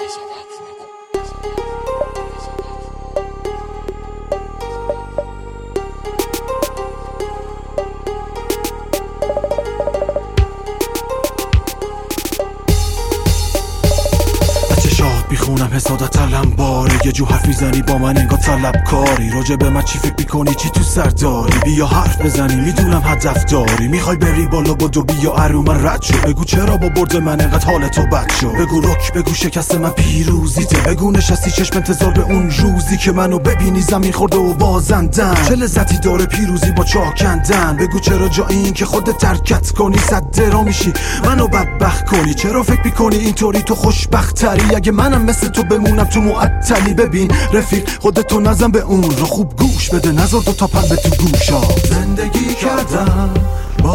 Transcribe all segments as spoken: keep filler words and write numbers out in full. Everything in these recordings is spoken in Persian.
میخونم حسادت علم باره، یه جو حرف میزنی با من انگار طلبکاری. راجع به من چی فکر میکنی، چی تو سر داری؟ بیا حرف بزنی، میدونم هدف داری. میخوای بری بالا بدو بیا ارو من رد شو. بگو چرا با برد من انقدر حال تو بد شو. بگو رک، بگو شکست من پیروزیته. بگو نشستی چشم انتظار به اون روزی که منو ببینی زمین خورده و بازندن. چه لذتی داره پیروزی با چاکندن. بگو چرا جا این که خودت ترکت کنی صد درا میشی منو بدبخت کنی. چرا فکر میکنی اینطوری تو خوشبختری؟ اگه منم مثل تو بمونم تو معطلی. ببین رفیق خودتو نزن به اون رو، خوب گوش بده نذار دو تا پنبه تو گوشا. زندگی کردم با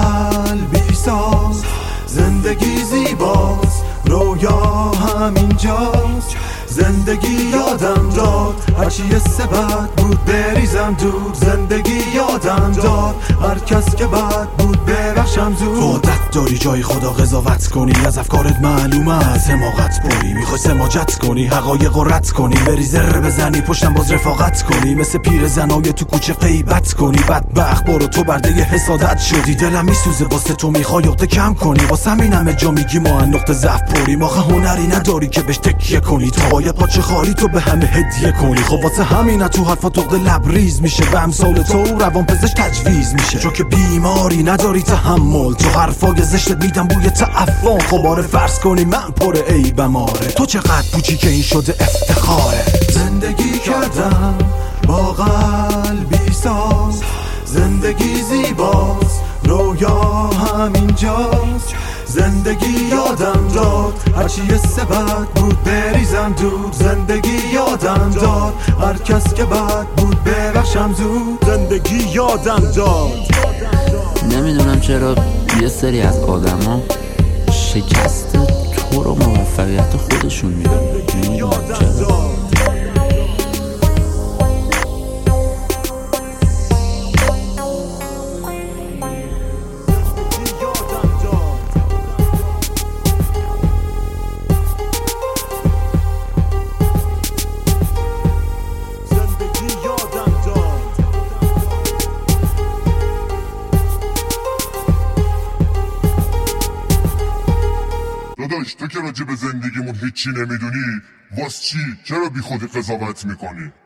قلبی ساز، زندگی زیباست رویا همینجاست. زندگی یادم داد هرچی یه سبت بود بریزم دود. زندگی یادم داد هر کس که بد بود ببخشم زود. عادت داری جای خدا قضاوت کنی، از افکارت معلومه از حماقت بری. میخوای سماجت کنی حقایق رو رد کنی، بری زره بزنی پشتم باز رفاقت کنی. مثل پیر زنای تو کوچه غیبت کنی. بدبخت برو تو برده حسادت شدی. دلم میسوزه واسه تو میخوای عقده کم کنی. واسه همین همه جا میگی ما ان نقطه ضعف پریم. آخه هنری نداری که بهش تکیه کنی، تا یه پاچه خالی تو به همه هدیه کنی. خب واسه همین تو حرفات عقده لبریز میشه. به امثال تو روان پزشک تجویز میشه، چون که بیماری نداری تحمل. تو حرفای زشتت میدم بوی تعفن. خب آره فرض کنی من پر عیبم آره، تو چقدر پوچی که این شده افتخاره. زندگی کردم با قلبی ساز، زندگی زیباست رویا همینجاست. زندگی یادم داد هرچی یه سبت بود بریزم دود. زندگی یادم داد هر کس که بد بود ببخشم زود. زندگی یادم داد. نمیدونم چرا یه سری از آدما شکست تو رو موفقیت خودشون میدونن. نمیدونم چرا. داداش تو که راجع به زندگیمون هیچی نمیدونی، واس چی؟ چرا بی خودی قضاوت میکنی؟